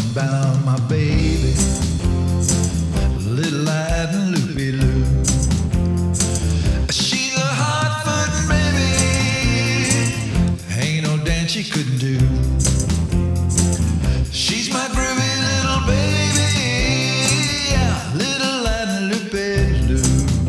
about my baby, little eyed and loopy loo. She's a hot-foot baby, ain't no dance she couldn't do. She's my groovy little baby, yeah, little eyed and loopy loo.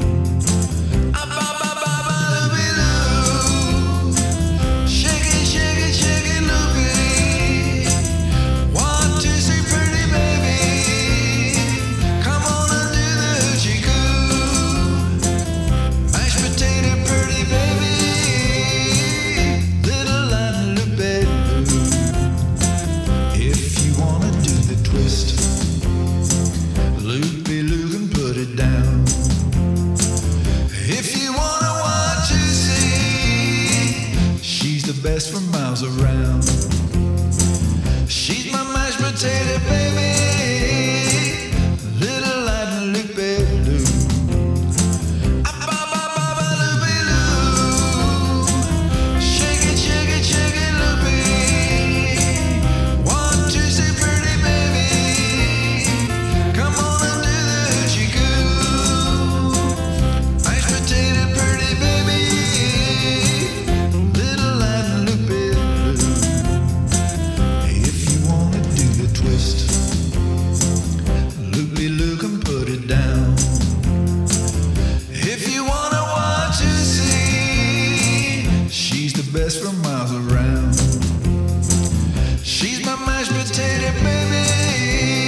Best for miles around. She's my mashed potato baby, little light and loopy loo. Loopy loo, shake it, loopy. 1, 2, say pretty baby, come on and do the hoochie coo. Mashed potato pretty baby. Best from miles around. She's my mashed potato baby.